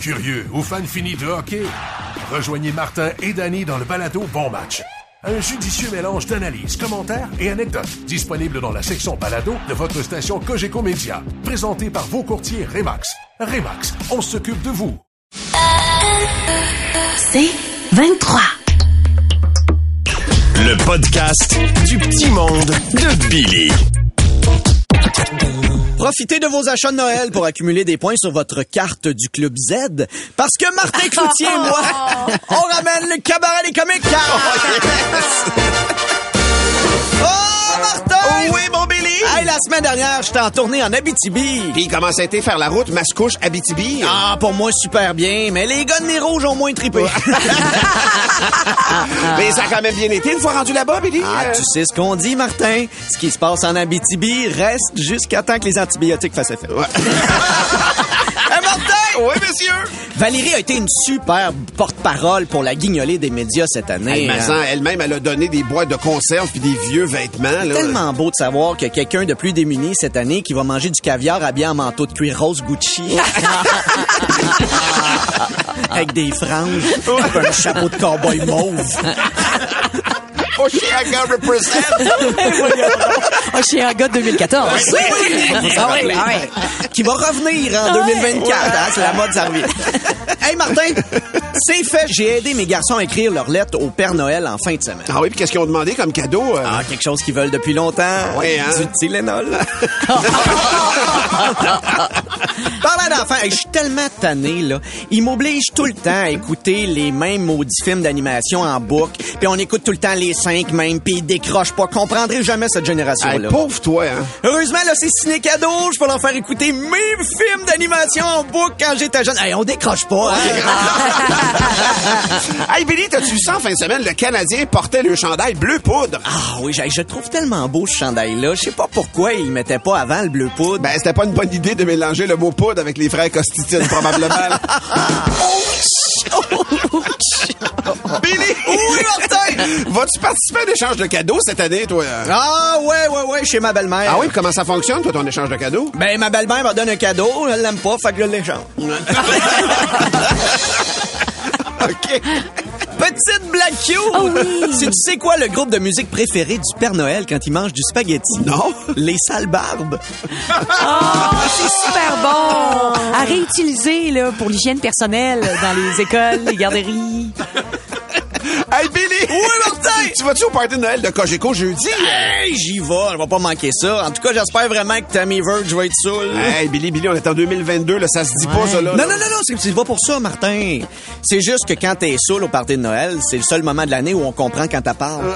Curieux ou fan fini de hockey? Rejoignez Martin et Danny dans le balado Bon Match. Un judicieux mélange d'analyses, commentaires et anecdotes. Disponible dans la section balado de votre station Cogeco Média. Présenté par vos courtiers Remax. Remax, on s'occupe de vous. C'est 23. Le podcast du petit monde de Billy. Profitez de vos achats de Noël pour accumuler des points sur votre carte du Club Z. Parce que Martin Cloutier et moi, on ramène le cabaret des comiques. Oh, Martin! Oui, mon Billy! Hey, la semaine dernière, j'étais en tournée en Abitibi. Puis comment ça a été faire la route Mascouche-Abitibi? Ah, pour moi, super bien, mais les gars de nez rouges ont moins trippé. Mais ça a quand même bien été une fois rendu là-bas, Billy. Ah, tu sais ce qu'on dit, Martin? Ce qui se passe en Abitibi reste jusqu'à temps que les antibiotiques fassent effet. Ouais. Hey, Martin! Oui, monsieur! Valérie a été une super porte-parole pour la guignolée des médias cette année. Elle-même, elle a donné des boîtes de conserve puis des vieux vêtements. C'est là. tellement beau de savoir qu'il y a quelqu'un de plus démuni cette année qui va manger du caviar habillé en manteau de cuir rose Gucci. Avec des franges, un chapeau de cow-boy mauve. Oshiaga represent! Oshiaga 2014. Qui va revenir en 2024. Hein, c'est la mode, ça revient. Hey, Martin, c'est fait. J'ai aidé mes garçons à écrire leur lettre au Père Noël en fin de semaine. Ah oui, puis qu'est-ce qu'ils ont demandé comme cadeau? Ah, quelque chose qu'ils veulent depuis longtemps. Oui, hein? Du Tylenol. Parlant d'enfants, je suis tellement tanné, là. Ils m'obligent tout le temps à écouter les mêmes maudits films d'animation en boucle, puis on écoute tout le temps les 5 mêmes, puis ils décrochent pas. Comprendrez jamais cette génération-là. Hey, pauvre toi, hein? Heureusement, là, c'est ciné-cadeau. Je peux leur faire écouter mes films d'animation en boucle quand j'étais jeune. Hey, on décroche pas, hein? Hey, Billy, t'as-tu vu ça en fin de semaine? Le Canadien portait le chandail bleu poudre. Ah oui, je trouve tellement beau ce chandail-là. Je sais pas pourquoi il le mettait pas avant le bleu poudre. Ben, c'était pas une bonne idée de mélanger le mot poudre avec les frères Costitine, probablement. Billy! Oui, Martin! Vas-tu participer à un échange de cadeaux cette année, toi? Ah, ouais, chez ma belle-mère. Ah oui, puis comment ça fonctionne, toi, ton échange de cadeaux? Ben, ma belle-mère me donne un cadeau, elle l'aime pas, fait que je l'échange. OK. Petite blague cute! Oh oui. Tu sais quoi le groupe de musique préféré du Père Noël quand il mange du spaghetti? Non. Les sales barbes. C'est super bon. À réutiliser là, pour l'hygiène personnelle dans les écoles, les garderies. Hey, Billy! Oui, Martin! Tu vas-tu au party de Noël de Cogeco jeudi? Hey, j'y vais, je vais pas manquer ça. En tout cas, j'espère vraiment que Tammy Verge va être saoul. Hey, Billy, on est en 2022, là, ça se dit pas, ça, là. Non, c'est pas pour ça, Martin. C'est juste que quand t'es saoul au party de Noël, c'est le seul moment de l'année où on comprend quand t'as parle.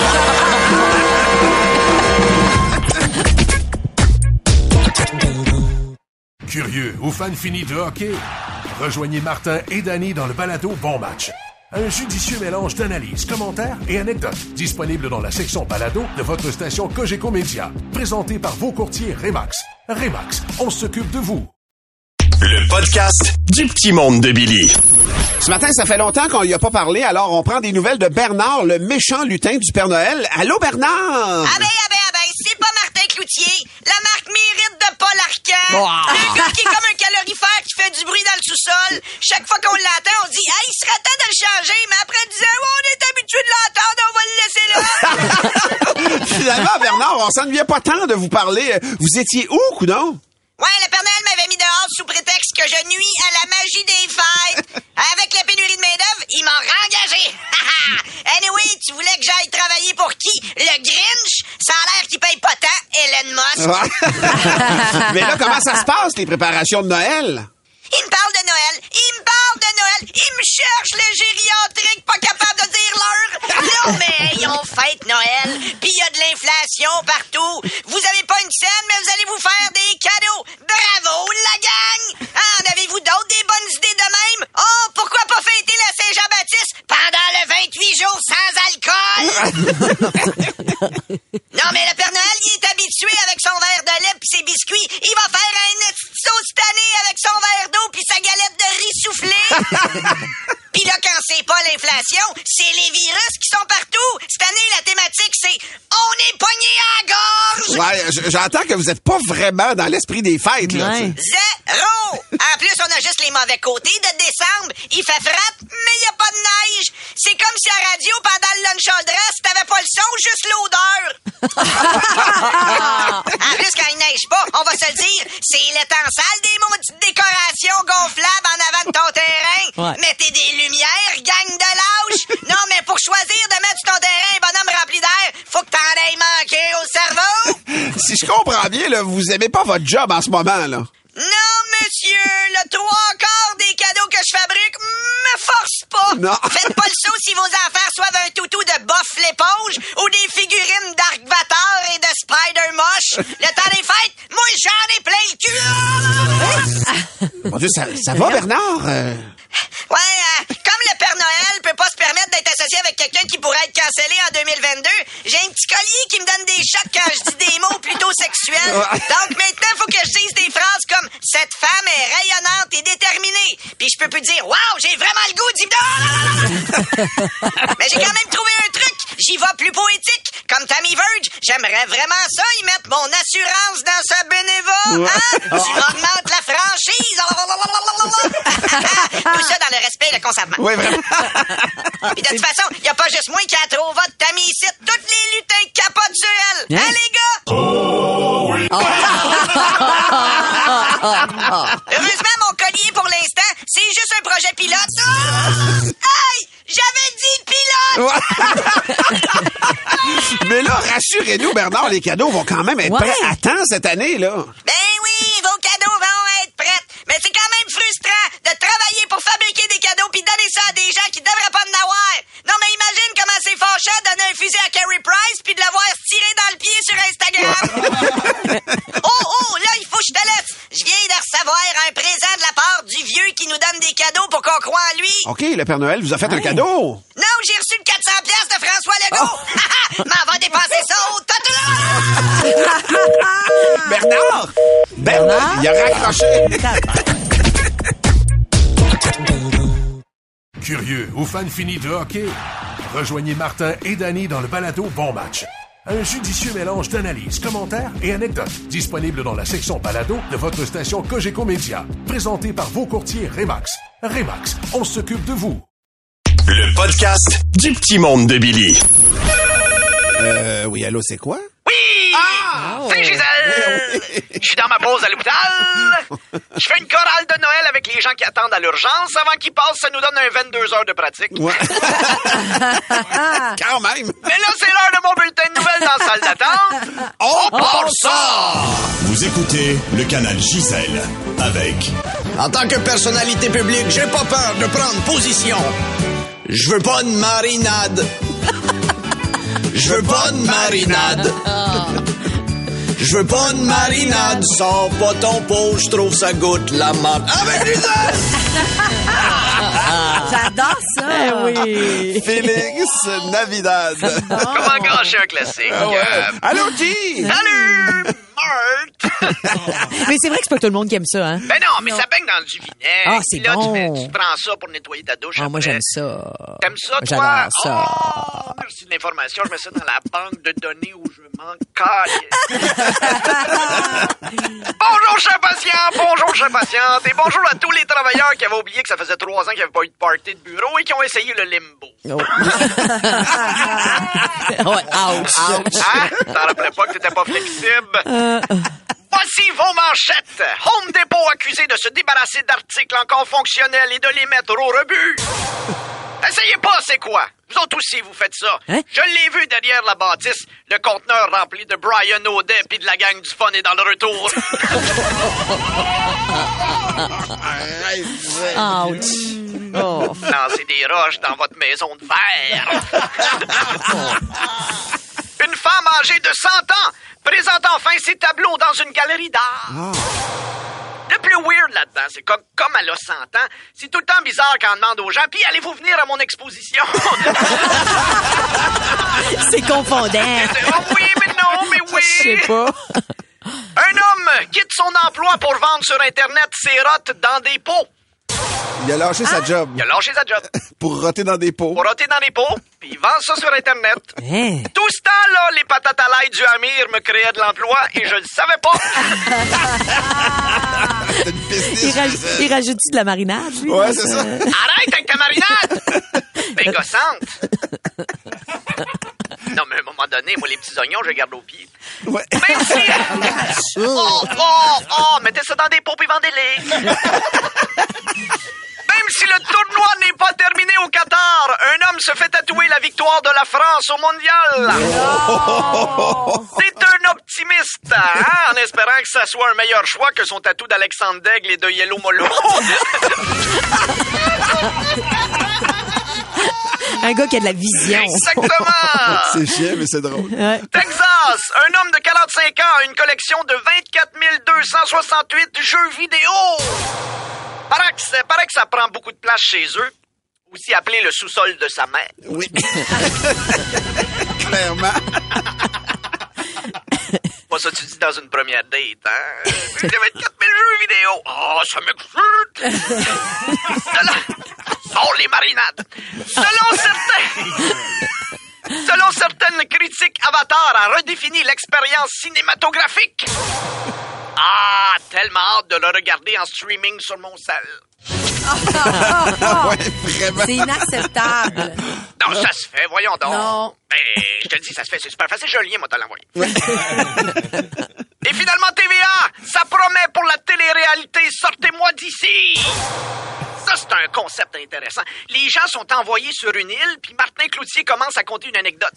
Curieux ou fan fini de hockey? Rejoignez Martin et Danny dans le balado Bon Match. Un judicieux mélange d'analyses, commentaires et anecdotes. Disponible dans la section balado de votre station Cogeco Média. Présenté par vos courtiers Remax. Remax, on s'occupe de vous. Le podcast du petit monde de Billy. Ce matin, ça fait longtemps qu'on y a pas parlé, alors on prend des nouvelles de Bernard, le méchant lutin du Père Noël. Allô, Bernard? Ah ben, c'est pas Martin Cloutier. La marque mérite de Paul Arcand. Le gars qui est comme un calorifère qui fait du bruit dans le sous-sol. Chaque fois qu'on l'entend, on dit « Ah, il serait temps de le changer », mais après, on disait « On est habitué de l'entendre, on va le laisser là. » Finalement, Bernard, on s'ennuyait pas tant de vous parler. Vous étiez où, coudonc? Ouais, le Père Noël m'avait mis dehors sous prétexte que je nuis à la magie des fêtes. Avec la pénurie de main-d'œuvre, il m'a engagé. Anyway, tu voulais que j'aille travailler pour qui? Le Grinch? Ça a l'air qu'il paye pas tant, Elon Musk. Mais là, comment ça se passe, les préparations de Noël? Il me parle de Noël. Il me cherche le gériatrique pas capable de dire l'heure. Non, mais ils ont fête Noël. Puis il y a de l'inflation partout. Vous avez pas une scène, mais vous allez vous faire des cadeaux. Bravo, la gang! En avez-vous d'autres des bonnes idées de même? Oh, pourquoi pas fêter la Saint-Jean-Baptiste pendant le 28 jours sans alcool? Non, mais le Père Noël, il est habitué avec son verre de lait pis ses biscuits. Il va faire un sauce cette année avec son verre d'eau pis sa galette de riz soufflé. Pis là, quand c'est pas l'inflation, c'est les virus qui sont partout. Cette année, la thématique, c'est « On est pogné à la gorge! Ouais, j'entends que vous êtes pas vraiment dans l'esprit des fêtes, là. Ouais. Zéro! En plus, on a juste les mauvais côtés de décembre. Il fait fret, mais il y a pas de neige. C'est comme si à la radio, pendant le lunch all dress, t'avais pas le son, juste l'odeur. En plus, quand il neige pas, on va se le dire, c'est l'étang sale des maudites décorations gonflables en avant de ton terrain. Ouais. Mettez des lumières, gang de lâches. Non, mais pour choisir de mettre sur ton terrain un bonhomme rempli d'air, faut que t'en ailles manqué au cerveau. Si je comprends bien, là, vous aimez pas votre job en ce moment, là. Non, monsieur, le 3/4 des cadeaux que je fabrique me force pas. Non. Faites pas le saut si vos enfants reçoivent un toutou de Boff l'éponge ou des figurines Dark Vator et de Spider Moche. Le temps des fêtes, moi, j'en ai plein le cul. Mon Dieu, ça va, Bernard? Ouais, comme le Père Noël peut pas se permettre d'être associé avec quelqu'un qui pourrait être cancellé en 2022, j'ai un petit collier qui me donne des chocs quand je dis des mots plutôt sexuels. Donc maintenant, faut que je dise des phrases comme « Cette femme est rayonnante et déterminée ». Puis je peux plus dire « Wow, j'ai vraiment le goût d'y... » Mais j'ai quand même trouvé un truc. J'y vais plus poétique. Comme Tammy Verge, j'aimerais vraiment ça, y mettre mon assurance dans ce bénévole. Hein? Tu augmentes la franchise. Tout ça dans le respect et le consentement. Oui, vraiment. Puis de toute façon, y a pas juste moi qui a trop vote Tammy ici. Toutes les lutins capotent sur elle. Hein, les gars? Oh oui! Heureusement, mon collier, pour l'instant, c'est juste un projet pilote. Hey! J'avais dit pilote! Mais là, rassurez-nous, Bernard, les cadeaux vont quand même être prêts à temps cette année, là. Ben oui, vos cadeaux vont être prêts. Mais c'est quand même frustrant de travailler pour fabriquer des cadeaux puis donner ça à des gens qui devraient pas en avoir. Non, mais imagine comment c'est fâchant de donner un fusil à Carey Price puis de le voir se tirer dans le pied sur Instagram. Oh, là, il faut que je te laisse. Je viens de recevoir un présent de la part du vieux qui nous donne des cadeaux pour qu'on croie en lui. OK, le Père Noël vous a fait un cadeau. Non, j'ai reçu le 400$ de François Legault. M'en va dépenser ça au Bernard, il a raccroché. Curieux ou fan fini de hockey? Rejoignez Martin et Danny dans le balado Bon Match. Un judicieux mélange d'analyses, commentaires et anecdotes. Disponible dans la section balado de votre station Cogeco Média. Présenté par vos courtiers Remax. Remax, on s'occupe de vous. Le podcast du petit monde de Billy. Oui, allô, c'est quoi? Oui! C'est Gisèle! Je suis dans ma pause à l'hôpital. Je fais une chorale de Noël avec les gens qui attendent à l'urgence. Avant qu'ils passent, ça nous donne un 22 heures de pratique. Ouais. Quand même! Mais là, c'est l'heure de mon bulletin de nouvelles dans la salle d'attente. On part ça! Vous écoutez le canal Gisèle avec... En tant que personnalité publique, j'ai pas peur de prendre position. Je veux pas de marinade. Je veux pas de marinade. Je veux pas de marinade. Sors pas ton pot, je trouve ça goûte la marde. Avec les J'adore ça. Oui. Félix Navidad. Comment gâcher un classique? Allô, Guy? Salut! Marthe! Mais c'est vrai que c'est pas tout le monde qui aime ça, hein? Ben non, mais ça baigne dans du vinaigre. Ah, c'est Puis là, bon. tu prends ça pour nettoyer ta douche. Ah, moi, après. j'aime ça. T'aimes ça, toi? J'adore ça. Oh, merci de l'information. Je mets ça dans la banque de données où je manque. Bonjour, chers patients. Bonjour, chers patientes. Et bonjour à tous les travailleurs qui avaient oublié que ça faisait 3 ans qu'il n'y avait pas eu de party de bureau et qui ont essayé le limbo. Oh. Ouais, ouch. Hein? T'en rappelais pas que t'étais pas flexible? Voici vos manchettes. Home Depot accusé de se débarrasser d'articles encore fonctionnels et de les mettre au rebut. Essayez pas, c'est quoi? Vous autres aussi, vous faites ça. Hein? Je l'ai vu derrière la bâtisse. Le conteneur rempli de Brian O'Day puis de la gang du fun est dans le retour. Ouch. Oh. Lancez des roches dans votre maison de verre. Une femme âgée de 100 ans présente enfin ses tableaux dans une galerie d'art. Le plus weird là-dedans, c'est comme elle a 100 ans, c'est tout le temps bizarre quand on demande aux gens « Puis allez-vous venir à mon exposition? » C'est confondant. Oh oui, mais non, mais oui! Je sais pas. Un homme quitte son emploi pour vendre sur Internet ses rottes dans des pots. Il a lâché sa job Il a lâché sa job pour roter dans des pots. pour roter dans les pots, puis il vend ça sur Internet. Hein? Tout ce temps-là, les patates à l'ail du Amir me créaient de l'emploi et je le savais pas. C'est une business. Il rajoute-tu de la marinade, lui? Ouais, dans c'est ce- ça. Arrête avec ta marinade! Ben gossante! Non, mais à un moment donné, moi, les petits oignons, je les garde au pied. Ouais. Même si... mettez ça dans des pots et vendez-les. Même si le tournoi n'est pas terminé au Qatar, un homme se fait tatouer la victoire de la France au mondial. C'est un optimiste, hein, en espérant que ça soit un meilleur choix que son tatou d'Alexandre Daigle et de Yellow Molo. Un gars qui a de la vision. Exactement! C'est chiant, mais c'est drôle. Ouais. Texas, un homme de 45 ans a une collection de 24 268 jeux vidéo. Paraît que ça prend beaucoup de place chez eux, aussi appelé le sous-sol de sa mère. Oui. Clairement. Pas ça tu dis dans une première date, hein? J'ai 24 000 jeux vidéo. Oh, ça m'excite! Oh, les marinades! Selon certaines critiques, Avatar a redéfini l'expérience cinématographique. Ah, tellement hâte de le regarder en streaming sur mon sel. Ouais, vraiment. C'est inacceptable. Non, ça se fait, voyons donc. Non. Ben, je te le dis, ça se fait, c'est super facile, j'ai un lien, moi, te l'envoyer. Et finalement, TVA, ça promet pour la télé-réalité, sortez-moi d'ici. Ça, c'est un concept intéressant. Les gens sont envoyés sur une île, puis Martin Cloutier commence à conter une anecdote.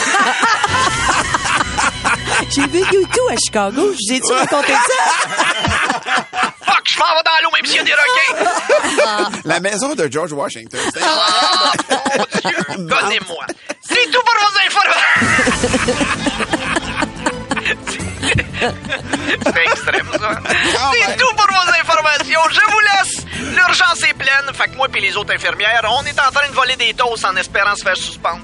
J'ai vu YouTube à Chicago. J'ai-tu raconté ça? Fuck, je m'en vais dans l'eau, même s'il y a des requins. La maison de George Washington. C'est Oh, mon Dieu, donnez-moi. C'est tout pour vos informations. C'est extrême, ça. C'est tout pour vos informations. Je vous laisse. L'urgence est pleine. Fait que moi et les autres infirmières, on est en train de voler des toasts en espérant se faire suspendre.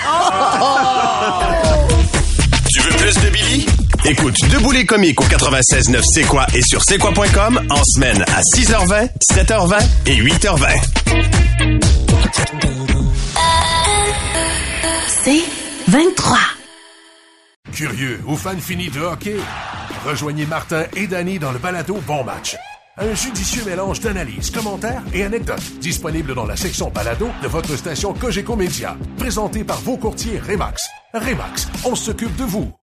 Tu veux plus de Billy? Écoute Debout les comiques au 96.9 C'est quoi et sur c'est quoi.com en semaine à 6h20, 7h20 et 8h20. C'est 23. Curieux ou fan fini de hockey? Rejoignez Martin et Danny dans le balado Bon Match. Un judicieux mélange d'analyses, commentaires et anecdotes. Disponible dans la section balado de votre station Cogeco Média. Présenté par vos courtiers Remax. Remax, on s'occupe de vous.